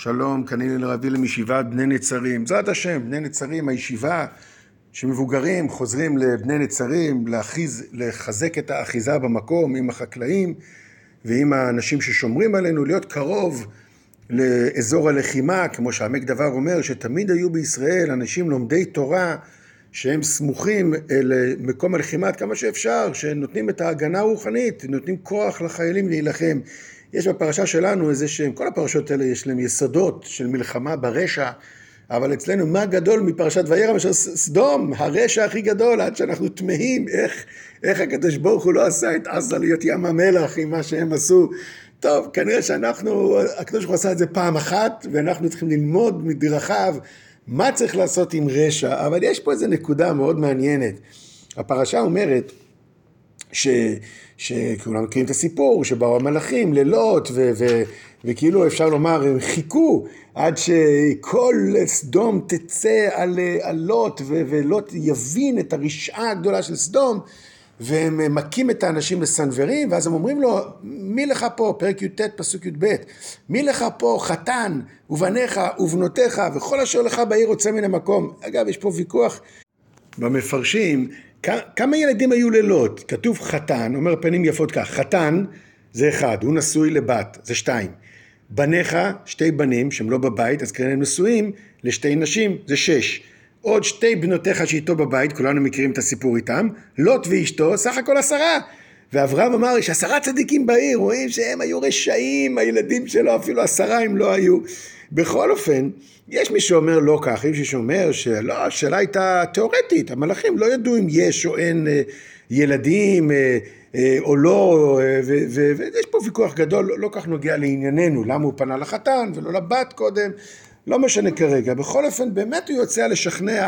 שלום, כנראה לרבי מישיבת בני נצרים. זאת השם, בני נצרים, הישיבה שמבוגרים חוזרים לבני נצרים לחזק את האחיזה במקום עם החקלאים ועם האנשים ששומרים עלינו, להיות קרוב לאזור הלחימה, כמו שעמק דבר אומר, שתמיד היו בישראל אנשים לומדי תורה שהם סמוכים אל מקום הלחימה עד כמה שאפשר, שנותנים את ההגנה הרוחנית, נותנים כוח לחיילים להילחם. יש בפרשה שלנו איזה שהם, כל הפרשות האלה יש להם יסודות של מלחמה ברשע, אבל אצלנו מה גדול מפרשת וירא מאשר סדום, הרשע הכי גדול, עד שאנחנו תמהים איך הקדוש ברוך הוא לא עשה את עזה להיות ים המלח עם מה שהם עשו. טוב, כנראה הקדוש ברוך הוא עשה את זה פעם אחת, ואנחנו צריכים ללמוד מדרכיו מה צריך לעשות עם רשע, אבל יש פה איזו נקודה מאוד מעניינת. הפרשה אומרת שכולם מכירים את הסיפור, שבאו המלאכים ללוט, וכאילו אפשר לומר, הם חיכו עד שכל סדום תצא על לוט, ולוט יבין את הרשעה הגדולה של סדום, והם מכים את האנשים לסנוורים, ואז הם אומרים לו, מי לך פה, פרק י"ט פסוק י"ב, מי לך פה חתן ובניך ובנותיך, וכל אשר לך בעיר יוצא מן המקום. אגב, יש פה ויכוח במפרשים, כמה ילדים היו ללוט? כתוב חתן, אומר פנים יפות כך, חתן זה אחד, הוא נשוי לבת, זה 2. בניך, 2 בנים שהם לא בבית, אז כנראה הם נשואים ל2 נשים, זה 6. עוד 2 בנותיך שאיתו בבית, כולנו מכירים את הסיפור איתם, לוט ואשתו, סך הכל 10. ואברהם אמר, יש 10 צדיקים בעיר, רואים שהם היו רשעים, הילדים שלו אפילו 10 הם לא היו. בכל אופן, יש מי שאומר לא כך, יש מי שאומר שלא, השאלה הייתה תיאורטית, המלאכים לא ידעו אם יש או אין ילדים או לא, ויש פה ויכוח גדול, לא כך נוגע לענייננו, למה הוא פנה לחתן ולא לבת קודם, לא משנה כרגע. בכל אופן, באמת הוא יוצא לשכנע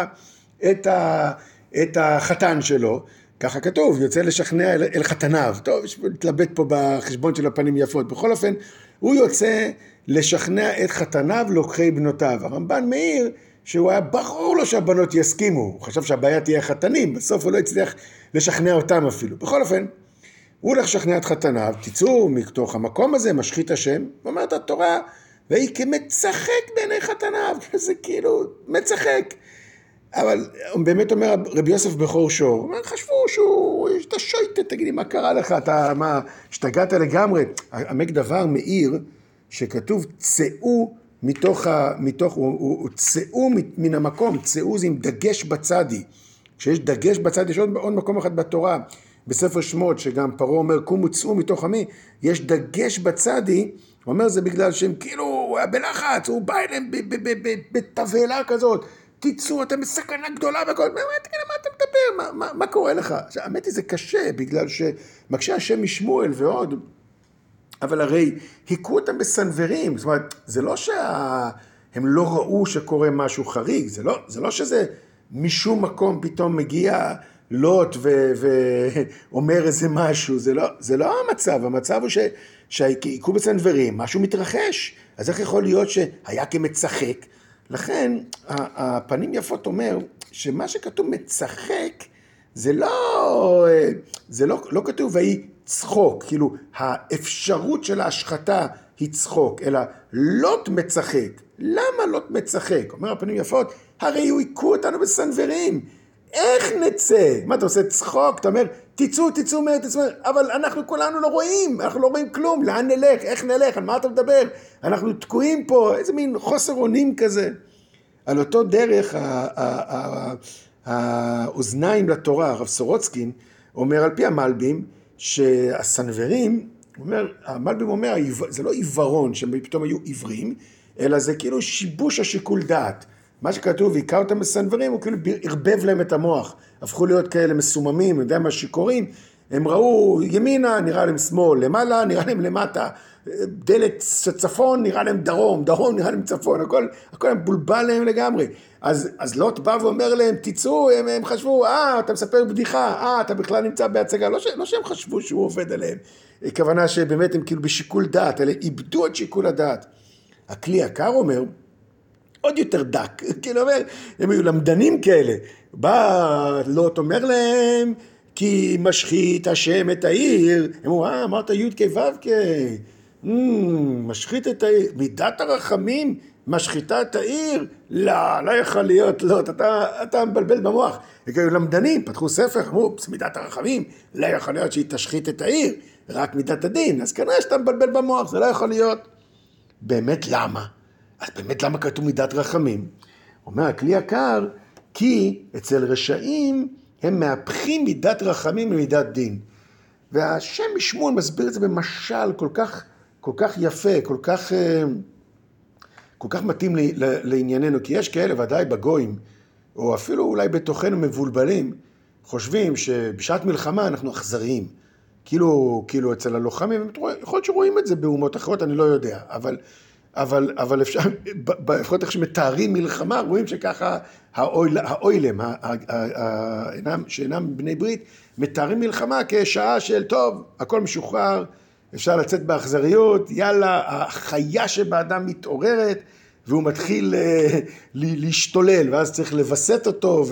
את החתן שלו, ככה כתוב, יוצא לשכנע אל חתניו. טוב, יש להתלבט פה בחשבון של הפנים יפות. בכל אופן, הוא יוצא לשכנע את חתניו לוקחי בנותיו. הרמב"ן מעיר שהוא היה ברור לו שהבנות יסכימו. הוא חשב שהבעיה תהיה חתנים, בסוף הוא לא הצליח לשכנע אותם אפילו. בכל אופן, הוא הולך לשכנע את חתניו, תצאו מתוך המקום הזה, משחית השם, ואומרת התורה, והיא כמצחק בעיני חתניו, זה כאילו מצחק. אבל הוא באמת אומר רבי יוסף בכור שור, חשבו שהוא, אתה שויטת, תגידי מה קרה לך, אתה מה, השתגעת לגמרי. עמק דבר מאיר שכתוב צאו צאו מן המקום, צאו זה עם דגש בצדי. כשיש דגש בצדי, יש עוד מקום אחד בתורה, בספר שמות, שגם פרעה אומר קומו צאו מתוך עמי, יש דגש בצדי, הוא אומר זה בגלל שהם כאילו, הוא היה בלחץ, הוא בא אליהם בתבהלה כזאת, תצאו, אתם בסכנה גדולה וכל, מה אתה מדבר? מה קורה לך? האמת היא זה קשה, בגלל שמקשה השם משמואל ועוד, אבל הרי היכו אותם בסנוורים, זאת אומרת, זה לא שהם לא ראו שקורה משהו חריג, זה לא שזה משום מקום פתאום מגיע לוט ואומר איזה משהו, זה לא המצב, המצב הוא שהיכו בסנוורים, משהו מתרחש, אז איך יכול להיות שהיה כמצחק? לכן, הפנים יפות אומר שמה שכתוב מצחק, זה לא כתוב והיא צחוק, כאילו האפשרות של ההשחתה היא צחוק, אלא לוט מצחק. למה לוט מצחק? אומר הפנים יפות, הרי הוא היכו אותנו בסנוורים. איך נצא? מה אתה עושה צחוק? אתה אומר, תצאו מהר, אבל אנחנו כולנו לא רואים, אנחנו לא רואים כלום, לאן נלך? איך נלך? על מה אתה מדבר? אנחנו תקועים פה, איזה מין חוסר אונים כזה. על אותו דרך, האוזניים לתורה, הרב סורוצקין, אומר על פי המלבים, שהסנוורים, המלבים אומר, זה לא עיוורון, שהם פתאום היו עיוורים, אלא זה כאילו שיבוש השיקול דעת. מה שכתוב, היכה אותם בסנוורים, הוא כאילו הרבב להם את המוח, הפכו להיות כאלה מסוממים, יודע מה שיכורים, הם ראו ימינה, נראה להם שמאל, למעלה, נראה להם למטה, דלת צפון, נראה להם דרום, דרום נראה להם צפון, הכל הם בולבל להם לגמרי. אז לוט בא ואומר להם, תצאו, הם חשבו, אתה מספר בדיחה, אתה בכלל נמצא בהצגה, לא שהם חשבו שהוא עובד עליהם, כוונה שבאמת הם כאילו בשיקול דעת, אלא איבדו את שיקול הדעת. הכלי יקר אומר, עוד יותר דק, כאילו אומר, הם היו למדנים כאלה, בא לוט אומר להם, כי משחית השם את העיר, הם אומרים, אמרת י' כ' ו' כ', משחית את העיר, מידת הרחמים משחיתה את העיר? לא, לא יכול להיות, לא, אתה מבלבל במוח. למדנים, פתחו ספר, אמרו, מידת הרחמים, לא יכול להיות שהיא תשחית את העיר, רק מידת הדין, אז כנראה שאתה מבלבל במוח, זה לא יכול להיות. באמת למה? אז באמת למה כתוב מידת רחמים? אומר הכלי יקר, כי אצל רשעים הם מהפכים מידת רחמים למידת דין. והשם משמואל מסביר את זה במשל כל כך יפה, כל כך מתאים לענייננו, כי יש כאלה ודאי בגויים, או אפילו אולי בתוכנו מבולבלים, חושבים שבשעת מלחמה אנחנו אכזריים. כאילו אצל הלוחמים, יכול להיות שרואים את זה באומות אחרות, אני לא יודע, אבל אפשר, לפחות איך שמתארים מלחמה, רואים שככה האוילם, שאינם בני ברית, מתארים מלחמה כשעה של טוב, הכל משוחרר, אפשר לצאת באכזריות, יאללה, החיה שבאדם מתעוררת, והוא מתחיל להשתולל, ואז צריך לבסט אותו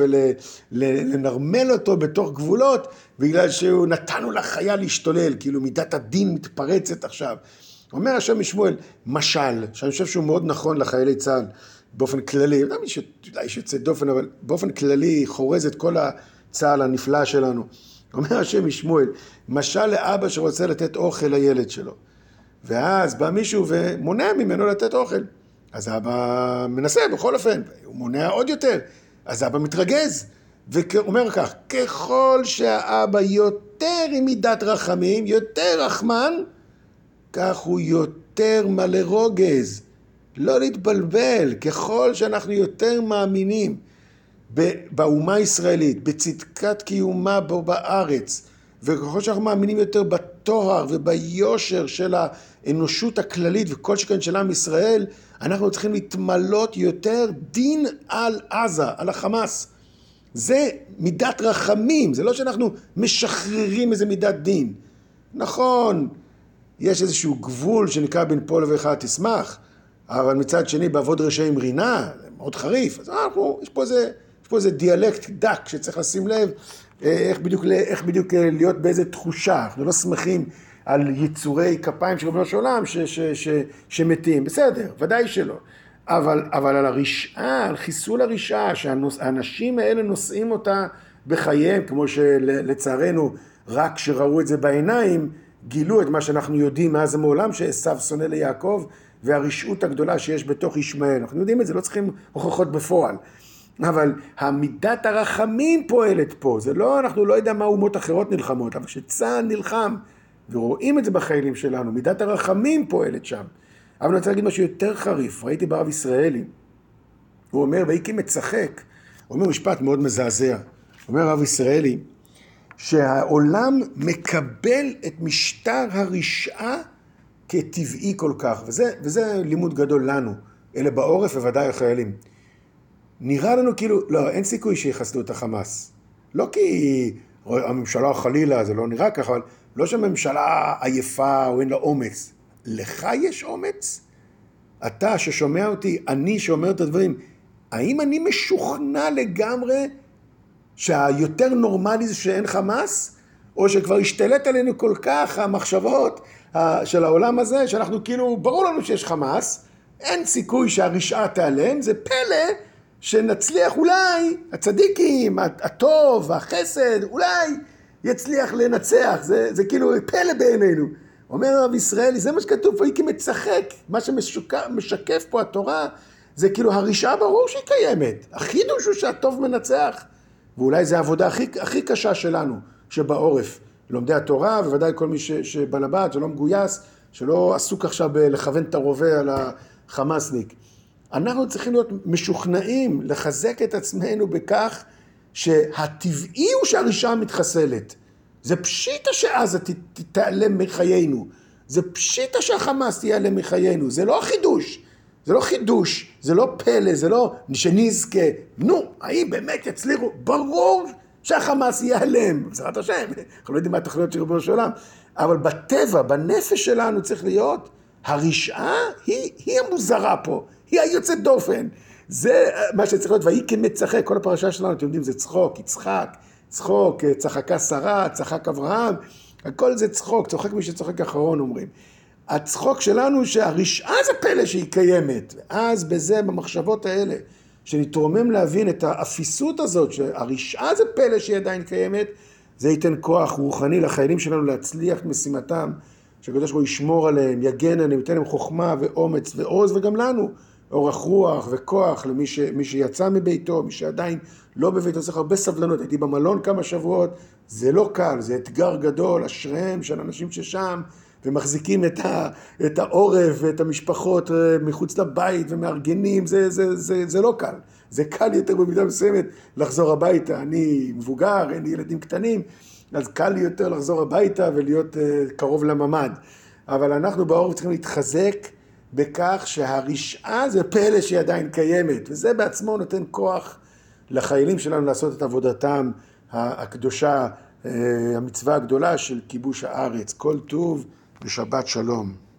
ולנרמל אותו בתוך גבולות, בגלל שהוא נתנו לחיה להשתולל, כאילו מידת הדין מתפרצת עכשיו. אומר השם משמואל, משל, שאני חושב שהוא מאוד נכון לחיילי צה"ל, באופן כללי, אולי יש יוצא דופן, אבל באופן כללי חורז את כל הצה"ל הנפלא שלנו. אומר השם משמואל, משל לאבא שרוצה לתת אוכל לילד שלו. ואז בא מישהו ומונע ממנו לתת אוכל. אז האבא מנסה בכל אופן, הוא מונע עוד יותר. אז האבא מתרגז, ואומר כך, ככל שהאבא יותר עם מידת רחמים, יותר רחמן, כך הוא יותר מלא רוגז. לא להתבלבל, ככל שאנחנו יותר מאמינים באומה הישראלית, בצדקת קיומה בו בארץ, וככל שאנחנו מאמינים יותר בתואר וביושר של האנושות הכללית וכל שכן של עם ישראל, אנחנו צריכים להתמלות יותר דין על עזה, על החמאס. זה מידת רחמים, זה לא שאנחנו משחררים איזה מידת דין. נכון, יש איזשהו גבול שנקרא בין פה לבך תשמח, אבל מצד שני בעבוד רשעים רינה, זה מאוד חריף, אז יש פה איזה דיאלקט דק שצריך לשים לב, איך בדיוק להיות באיזה תחושה. אנחנו לא שמחים על יצורי כפיים של ריבונו של עולם שמתים, בסדר, ודאי שלא. אבל על הרשעה, על חיסול הרשעה, שהאנשים האלה נושאים אותה בחייהם, כמו שלצערנו רק שראו את זה בעיניים, גילו את מה שאנחנו יודעים מאז המעולם, שעשיו שונא ליעקב, והרשעות הגדולה שיש בתוך ישמעאל. אנחנו יודעים את זה, לא צריכים הוכחות בפועל. אבל המידת הרחמים פועלת פה, זה לא, אנחנו לא יודע מה אומות אחרות נלחמות, אבל כשצה"ל נלחם, ורואים את זה בחיילים שלנו, מידת הרחמים פועלת שם. אבל אני רוצה להגיד משהו יותר חריף, ראיתי ברב ישראלי, הוא אומר, והייתי מצחק, הוא אומר משפט מאוד מזעזע, הוא אומר רב ישראלי, שהעולם מקבל את משטר הרשעה כטבעי כל כך, וזה לימוד גדול לנו, אלה בעורף ובוודאי החיילים. נראה לנו כאילו, לא, אין סיכוי שיחסדו את החמאס. לא כי הממשלה חלילה, זה לא נראה ככה, אבל לא שהממשלה עייפה או אין לה אומץ. לך יש אומץ? אתה ששומע אותי, אני שאומר את הדברים, האם אני משוכנע לגמרי שהיותר נורמלי זה שאין חמאס? או שכבר השתלט עלינו כל כך המחשבות של העולם הזה, שאנחנו כאילו, ברור לנו שיש חמאס, אין סיכוי שהרשעה תיעלם, זה פלא שנצליח אולי, הצדיקים, הטוב, החסד, אולי יצליח לנצח, זה כאילו פלא בעינינו. אומר רב ישראלי, זה מה שכתוב פה, היא כמצחק, מה שמשקף פה התורה, זה כאילו הרשעה ברור שהיא קיימת, החידוש הוא שהטוב מנצח, ואולי זה העבודה הכי קשה שלנו, שבעורף, לומדי התורה, ובוודאי כל מי שבלבד, שלא מגויס, שלא עסוק עכשיו לכוון את הרובה על החמאסניק. אנחנו צריכים להיות משוכנעים, לחזק את עצמנו בכך, שהטבעי הוא שהרשעה מתחסלת. זה פשיטה שעזה תיעלם מחיינו. זה פשיטה שהחמאס תיעלם מחיינו. זה לא חידוש. זה לא פלא, זה לא שנזכה. נו, האם באמת יצליחו? ברור שהחמאס ייעלם. בעזרת השם. אנחנו לא יודעים מה התוכניות של ריבונו של עולם. אבל בטבע, בנפש שלנו צריך להיות, הרשעה היא המוזרה פה. היא היוצאת דופן. זה מה שצריך להיות. והיא כמצחק. כל הפרשה שלנו, אתם יודעים, זה צחוק, יצחק. צחקה שרה, צחק אברהם, הכל זה צחוק מי שצוחק אחרון אומרים. הצחוק שלנו שהרשעה זה פלא שהיא קיימת. ואז בזה, במחשבות האלה, שנתרומם להבין את האפיסות הזאת, שהרשעה זה פלא שהיא עדיין קיימת, זה ייתן כוח רוחני לחיילים שלנו להצליח משימתם, שהקדוש ברוך הוא ישמור עליהם, יגן עליהם, ייתן להם חוכמה ואומץ ועוז, וגם לנו אורך רוח וכוח למי שיצא מביתו, מי שעדיין לא בביתו, צריך הרבה סבלנות. הייתי במלון כמה שבועות, זה לא קל, זה אתגר גדול, אשריהם של אנשים ששם, ומחזיקים את העורף ואת המשפחות מחוץ לבית ומארגנים, זה לא קל. זה קל יותר במידה מסוימת לחזור הביתה. אני מבוגר, אין לי ילדים קטנים, אז קל לי יותר לחזור הביתה ולהיות קרוב לממד. אבל אנחנו בעורף צריכים להתחזק בכך שהרשעה זה פלא שהיא עדיין קיימת, וזה בעצמו נותן כוח לחיילים שלנו לעשות את עבודתם הקדושה, המצווה הגדולה של כיבוש הארץ. כל טוב ושבת שלום.